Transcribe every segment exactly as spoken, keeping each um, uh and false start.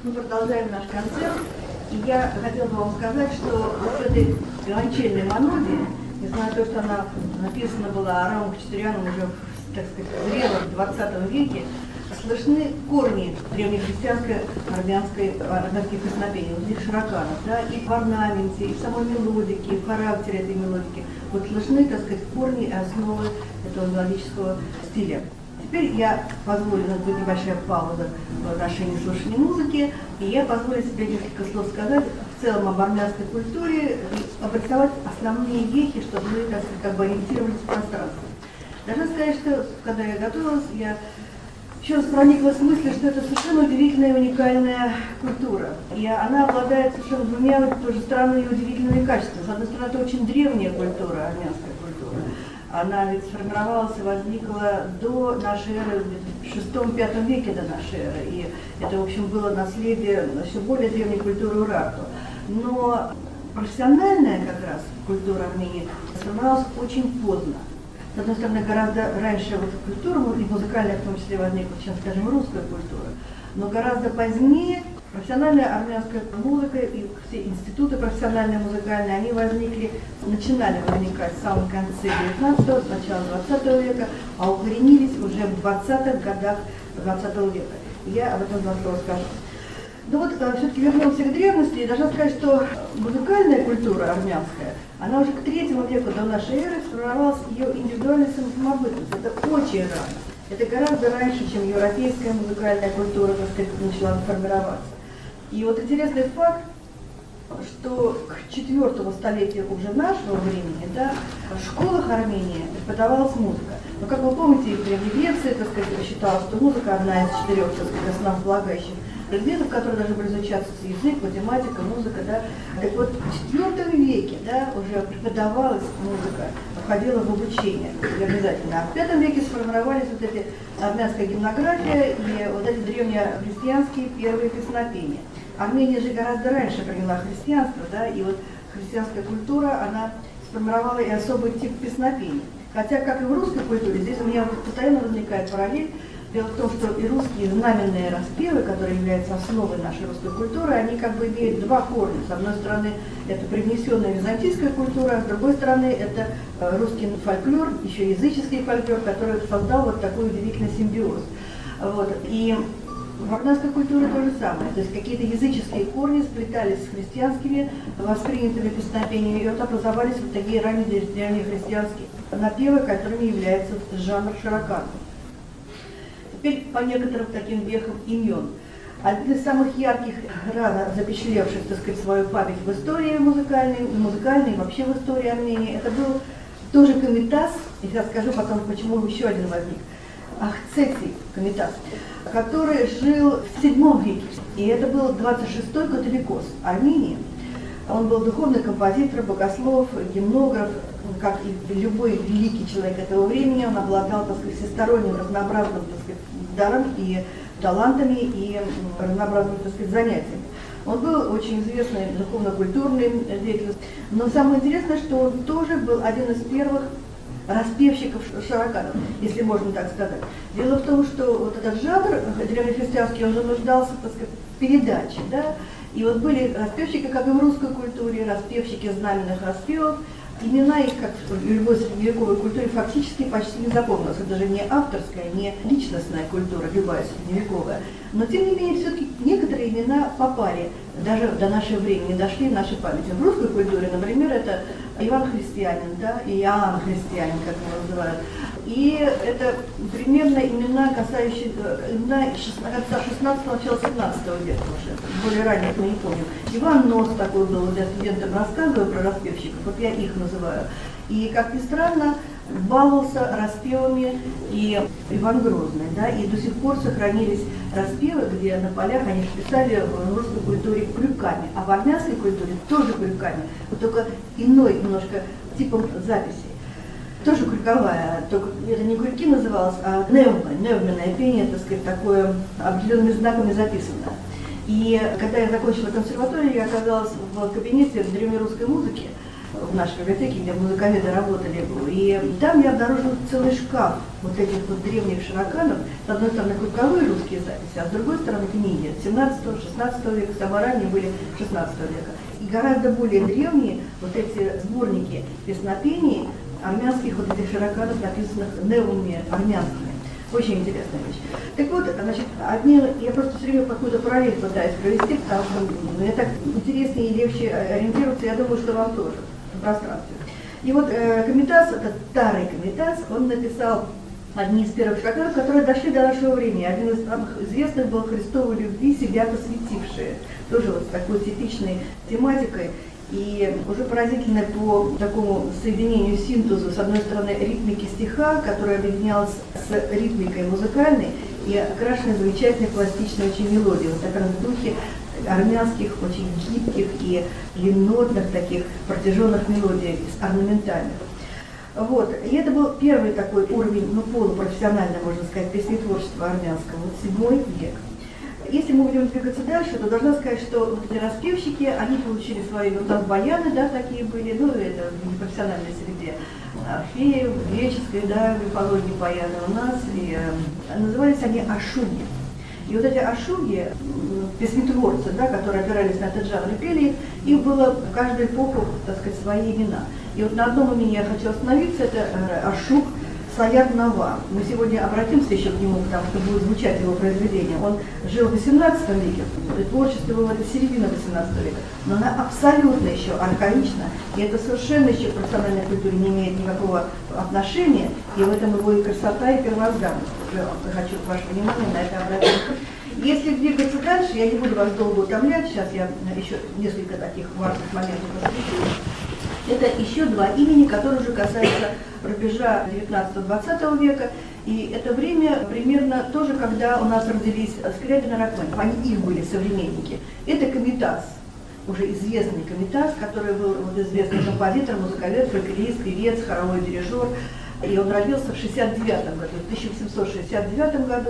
Мы продолжаем наш концерт, и я хотела бы вам сказать, что вот в этой виолончельной монодии, несмотря на то, что она написана была Арамом Хачатуряном уже, так сказать, в зрелом двадцатом веке, слышны корни древнехристианской армянской, армянских песнопений, вот этих широканов, да, и в орнаменте, и в самой мелодике, и в характере этой мелодики. Вот слышны, так сказать, корни и основы этого мелодического стиля. Теперь я позволю, у нас будет небольшая пауза в отношении слушания музыки, и я позволю себе несколько слов сказать в целом об армянской культуре, обрисовать основные вехи, чтобы мы, так сказать, как бы ориентировались в пространстве. Должна сказать, что когда я готовилась, я еще раз прониклась в мысли, что это совершенно удивительная и уникальная культура. И она обладает совершенно двумя тоже странными и удивительными качествами. С одной стороны, это очень древняя культура, армянская культура. Она ведь сформировалась и возникла до нашей эры, в шестом-пятом веке до нашей эры. И это, в общем, было наследие еще более древней культуры Урарту. Но профессиональная как раз культура Армении сформировалась очень поздно. С одной стороны, гораздо раньше вот культура, и музыкальная в том числе возникла, чем, скажем, русская культура. Но гораздо позднее профессиональная армянская музыка и все институты профессиональные музыкальные, они возникли, начинали возникать в самом конце девятнадцатого, начала двадцатого века, а укоренились уже в двадцатых годах двадцатого века. Я об этом два слова скажу. Но вот все-таки вернемся к древности, и должна сказать, что музыкальная культура армянская, она уже к третьему веку до нашей эры сформировалась ее индивидуальной самобытностью. Это очень рано. Это гораздо раньше, чем европейская музыкальная культура, так сказать, начала формироваться. И вот интересный факт, что к четвёртому столетию уже нашего времени, да, в школах Армении преподавалась музыка. Но, как вы помните, в Древней Греции, так сказать, считалось, что музыка одна из четырех, так сказать, основополагающих предметов, которые должны были изучаться: язык, математика, музыка, да. Так вот, в четвёртом веке, да, уже преподавалась музыка, входила в обучение обязательно. А в пятом веке сформировались вот эти армянская гимнография и вот эти древнехристианские первые песнопения. Армения же гораздо раньше приняла христианство, да, и вот христианская культура, она сформировала и особый тип песнопений. Хотя, как и в русской культуре, здесь у меня постоянно возникает параллель. Дело в том, что и русские знаменные распевы, которые являются основой нашей русской культуры, они как бы имеют два корня. С одной стороны, это привнесенная византийская культура, а с другой стороны, это русский фольклор, еще языческий фольклор, который создал вот такой удивительный симбиоз. Вот. И в армянской культуре то же самое. То есть какие-то языческие корни сплетались с христианскими воспринятыми песнопениями, и вот образовались вот такие ранние древнехристианские напевы, которыми является жанр широкан. Теперь по некоторым таким вехам имен. Один из самых ярких, рано запечатлевших, так сказать, свою память в истории музыкальной, музыкальной и вообще в истории Армении, это был тоже Комитас, и сейчас скажу потом, почему еще один возник, Ахцетий Комитас, который жил в седьмом веке, и это был двадцать шестой католикос Армении. Он был духовный композитор, богослов, гимнограф, как и любой великий человек этого времени, он обладал, так сказать, всесторонним, разнообразным, так сказать, даром и талантами, и разнообразными, так сказать, занятиями. Он был очень известный духовно-культурный деятель, но самое интересное, что он тоже был один из первых распевщиков широканов, если можно так сказать. Дело в том, что вот этот жанр древнехристианский, он же нуждался, так сказать, в передаче, да, и вот были распевщики, как и в русской культуре, распевщики знаменных распевов. Имена их, как в любой средневековой культуре, фактически почти не запомнилось. Это даже не авторская, не личностная культура, любая средневековая. Но, тем не менее, все-таки некоторые имена попали, даже до нашего времени, дошли в нашей памяти. В русской культуре, например, это Иван Христианин, да, и Иоанн Христианин, как его называют. И это примерно имена, касающиеся имена конца шестнадцатого, начала семнадцатого века уже, более ранних мы не помним. Иван Нос такой был, вот я студентам рассказываю про распевщиков, вот я их называю. И, как ни странно, баловался распевами и Иван Грозный, да, и до сих пор сохранились распевы, где на полях они писали в русской культуре крюками, а в армянской культуре тоже крюками, вот только иной немножко типом записи. Тоже крюковая, только это не крюки называлось, а невма, невменное пение, так сказать, такое определенными знаками записанное. И когда я закончила консерваторию, я оказалась в кабинете древнерусской музыки, в нашей библиотеке, где музыковеды работали. И там я обнаружила целый шкаф вот этих вот древних широканов. С одной стороны, круговые русские записи, а с другой стороны, книги семнадцатого-шестнадцатого века, самые ранние были шестнадцатого века. И гораздо более древние вот эти сборники песнопений армянских вот этих широканов, написанных неумами армянскими. Очень интересная вещь. Так вот, значит, одни, я просто все время какую-то параллель пытаюсь провести, потому что мне так интереснее и легче ориентироваться, я думаю, что вам тоже в пространстве. И вот э, Комитас, это старый Комитас, он написал одни из первых широканов, которые дошли до нашего времени. Один из самых известных был «Христовой любви, себя посвятившие». Тоже вот с такой типичной тематикой. И уже поразительно по такому соединению, синтезу, с одной стороны, ритмики стиха, которая объединялась с ритмикой музыкальной и окрашенной замечательной пластичной очень мелодией, вот как раз в духе армянских, очень гибких и длиннотных таких протяженных мелодий, орнаментальных. Вот. И это был первый такой уровень, ну, полупрофессиональный, можно сказать, песнетворчества армянского, вот седьмой век. Если мы будем двигаться дальше, то должна сказать, что вот эти распевщики, они получили свои, вот у нас баяны, да, такие были, ну, это в непрофессиональной среде, Орфеев, греческой, да, мифологии баяны у нас, и э, назывались они ашуги. И вот эти ашуги, песнетворцы, да, которые опирались на этот жанр и пели, их было в каждую эпоху, так сказать, свои имена. И вот на одном имени я хочу остановиться, это ашуг Саяр Нава. Мы сегодня обратимся еще к нему, потому что будет звучать его произведение. Он жил в восемнадцатом веке, творчество его это середина восемнадцатого века, но она абсолютно еще архаична, и это совершенно еще к профессиональной культуре не имеет никакого отношения, и в этом его и красота, и первозданность. Я хочу ваше внимание на это обратить. Если двигаться дальше, я не буду вас долго утомлять, сейчас я еще несколько таких важных моментов освещу. Это еще два имени, которые уже касаются рубежа девятнадцатого-двадцатого века. И это время примерно тоже, когда у нас родились Скрябин и Рахманинов. Они их были современники. Это Комитас, уже известный Комитас, который был вот, известный композитор, музыковед, фольклорист, певец, хоровой дирижер. И он родился в шестьдесят девятом году, в тысяча восемьсот шестьдесят девятом году.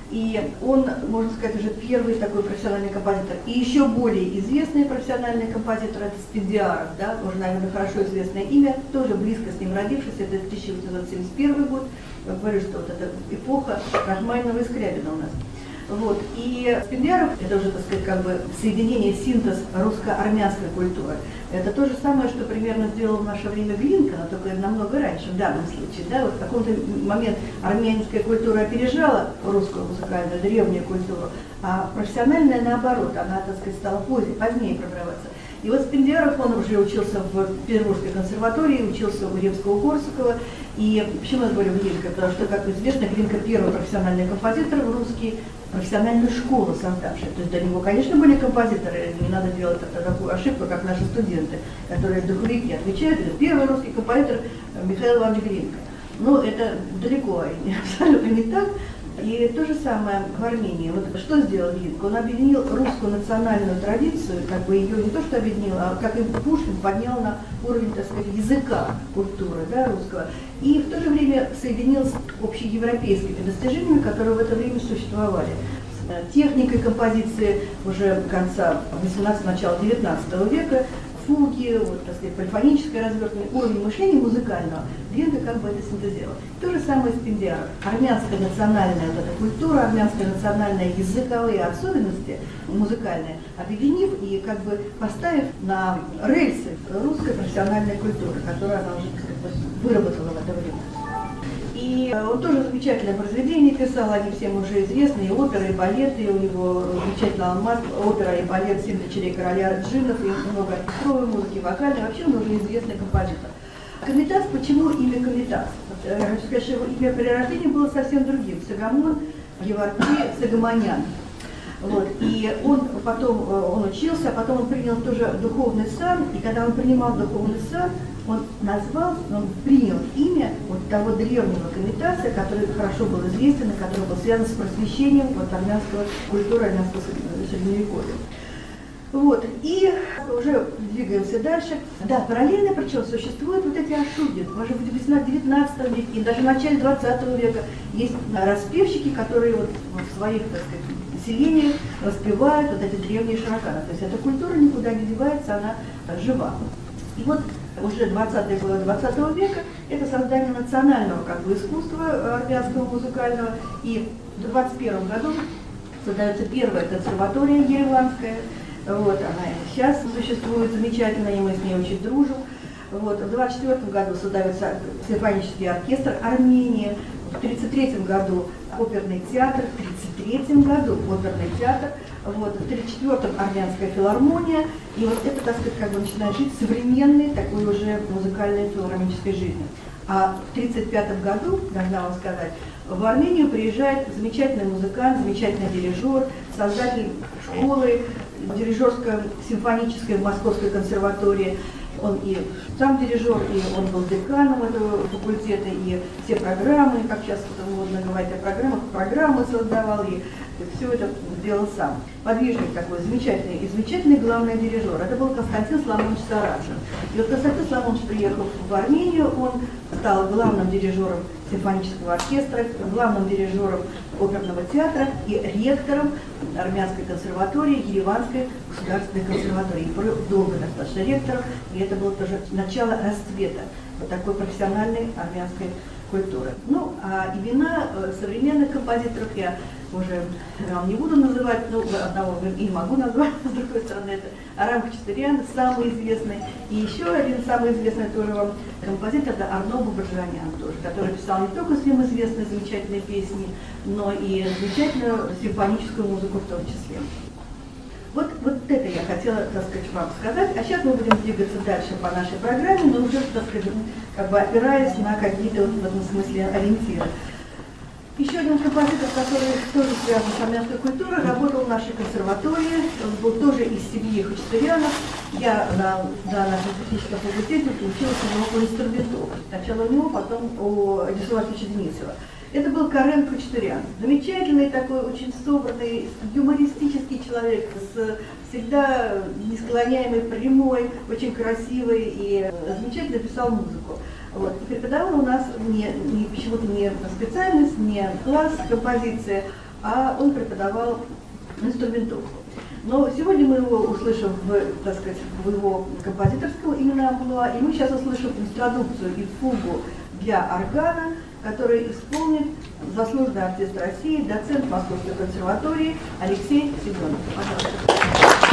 И он, можно сказать, уже первый такой профессиональный композитор. И еще более известный профессиональный композитор – это Спендиаров, да, уже, наверное, хорошо известное имя, тоже близко с ним родившийся, это тысяча восемьсот семьдесят первый год. Я говорю, что вот эта эпоха Рахманинова и Скрябина у нас. Вот. И Спендиаров – это уже, так сказать, как бы соединение, синтез русско-армянской культуры. Это то же самое, что примерно сделал в наше время Глинка, но только намного раньше, в данном случае. Да? Вот в какой-то момент армянская культура опережала русскую музыкальную, древнюю культуру, а профессиональная, наоборот, она, так сказать, стала позднее, позднее пробиваться. И вот Спендиаров, он уже учился в Петербургской консерватории, учился у Римского-Корсакова. И почему я говорю Глинка? Потому что, как известно, Глинка первый профессиональный композитор в русский, профессиональную школу создавшая. То есть до него, конечно, были композиторы, не надо делать такую ошибку, как наши студенты, которые духовики отвечают. Это первый русский композитор Михаил Иванович Глинка. Но это далеко, абсолютно не так. И то же самое в Армении. Вот что сделал Глинка? Он объединил русскую национальную традицию, как бы ее не то что объединил, а как и Пушкин поднял на уровень, так сказать, языка культуры, да, русского. И в то же время соединил с общеевропейскими достижениями, которые в это время существовали. С техникой композиции уже конца восемнадцатого, начала девятнадцатого века, фуги, вот, так сказать, полифоническое развертывание, уровень мышления музыкального, Глинка как бы это синтезировал. То же самое с Спендиаров. Армянская национальная вот эта культура, армянская национальная языковые особенности музыкальные, объединив и как бы поставив на рельсы русской профессиональной культуры, которую она уже, так сказать, выработала в это время. И он тоже замечательное произведение писал, они всем уже известны, и оперы, и балеты, и у него замечательный алмаз, опера и балет «Семь дочерей короля Джинов», и много оркестровой музыки, вокальной, вообще он уже известный композитор. Комитас, почему имя Комитас? Я хочу сказать, что его имя при рождении было совсем другим. Сагамон Геворгий Сагамонян. Вот. И он потом он учился, а потом он принял тоже духовный сан, и когда он принимал духовный сан, он назвал, он принял имя вот того древнего Комитаса, который хорошо был известен, и который был связан с просвещением вот, армянского культуры, армянского средневековья. Вот, и уже двигаемся дальше. Да, параллельно, причем существуют вот эти ашуги. Уже в девятнадцатом веке и даже в начале двадцатого века есть распевщики, которые вот в своих, так сказать, поселениях распевают вот эти древние широканы. То есть эта культура никуда не девается, она жива. И вот уже двадцатые годы двадцатого века это создание национального как бы искусства армянского музыкального. И в двадцать первом году создается первая консерватория ереванская. Вот, она сейчас существует замечательно, и мы с ней очень дружим. Вот, в двадцать четвёртом году создается симфонический оркестр Армении. В тридцать третьем году оперный театр, в тридцать третьем году оперный театр, вот, в тридцать четвёртом армянская филармония, и вот это, так сказать, как бы начинает жить современной такой уже музыкальной филармонической жизнью. А в тридцать пятом году, должна вам сказать, в Армению приезжает замечательный музыкант, замечательный дирижер, создатель школы дирижерско-симфонической в Московской консерватории. Он и сам дирижер, и он был деканом этого факультета, и все программы, как сейчас модно говорить о программах, программы создавал, и все это делал сам. Подвижник такой замечательный, и замечательный главный дирижер. Это был Константин Соломонович Сараджин. И вот Константин Соломонович приехал в Армению, он стал главным дирижером симфонического оркестра, главным дирижером оперного театра и ректором Армянской консерватории, Ереванской государственной консерватории. Долго достаточно ректором, и это было тоже начало расцвета вот такой профессиональной армянской культуры. Ну, а имена современных композиторов я уже вам не буду называть, но одного и не могу назвать, с другой стороны, это Арам Хачатурян, самый известный, и еще один самый известный тоже вам композитор, это Арно Бабаджанян тоже, который писал не только всем известные замечательные песни, но и замечательную симфоническую музыку в том числе. Вот, вот это я хотела, так сказать, вам сказать. А сейчас мы будем двигаться дальше по нашей программе, но уже, так сказать, как бы опираясь на какие-то вот в этом смысле ориентиры. Еще один композитор, который тоже связан с армянской культурой, работал в нашей консерватории, он был тоже из семьи Хачатурянов. Я на, на нашем техническом факультете училась у него по инструменту. Сначала у него, потом у Вячеслава Ильича Денисова. Это был Карен Хачатурян. Замечательный такой, очень собранный, юмористический человек, с всегда несклоняемой прямой, очень красивый и замечательно писал музыку. Вот. И преподавал у нас не, не, почему-то не специальность, не класс композиции, а он преподавал инструментовку. Но сегодня мы его услышим в, так сказать, в его композиторского именно амплуа, и мы сейчас услышим интродукцию и фугу для органа, который исполнит заслуженный артист России, доцент Московской консерватории Алексей Семенов. Пожалуйста.